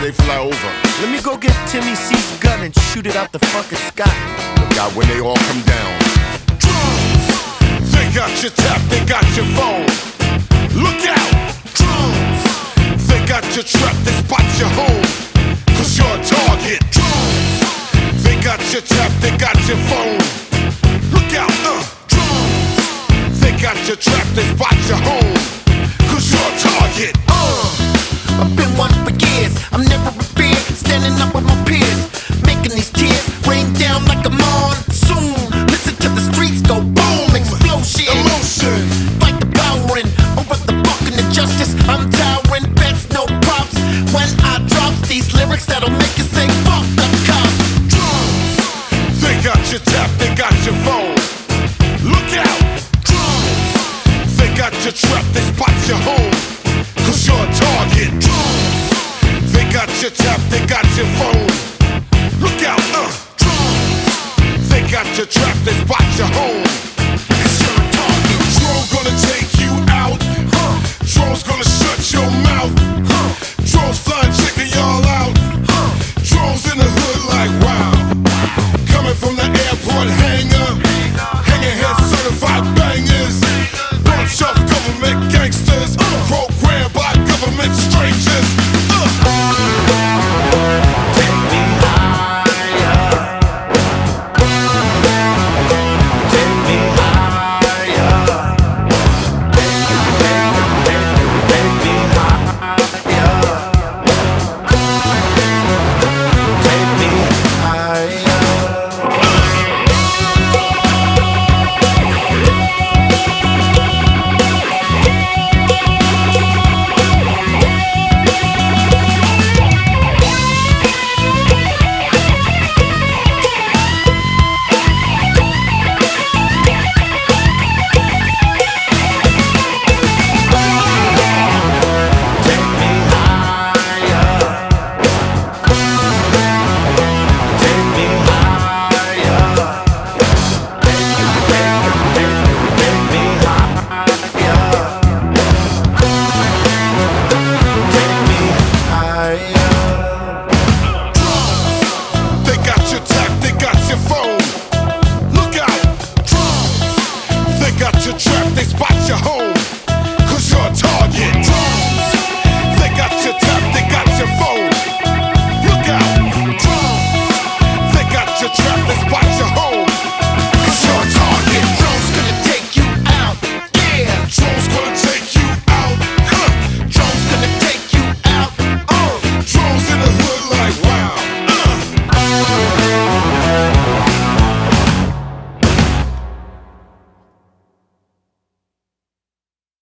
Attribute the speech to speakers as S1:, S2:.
S1: they fly over.
S2: Let me go get Timmy C's gun and shoot it out the fucking sky.
S1: Look out when they all come down. Drums! They got your tap, they got your phone. Look out! Drums! They got your trap, they spot your home. Cause you're a target. Drums! They got your tap, they got your phone. Look out, drums! They got your trap, they spot your home. Cause you're a target.
S3: I've been one for years, I'm never fear. Standing up with my peers, making these tears rain down like a monsoon. Listen to the streets go boom, explosion.
S1: Emotion.
S3: Fight the powering over the fucking injustice. I'm towering, bets no props. When I drop these lyrics that'll make you say fuck the cops.
S1: Drums! They got your tap, they got your phone. Look out! Drums! They got your trap, they spot your home. Cause you're a target. Drums! They got your tap, they got your phone. Look out, drums! They got your trap, they spot your home.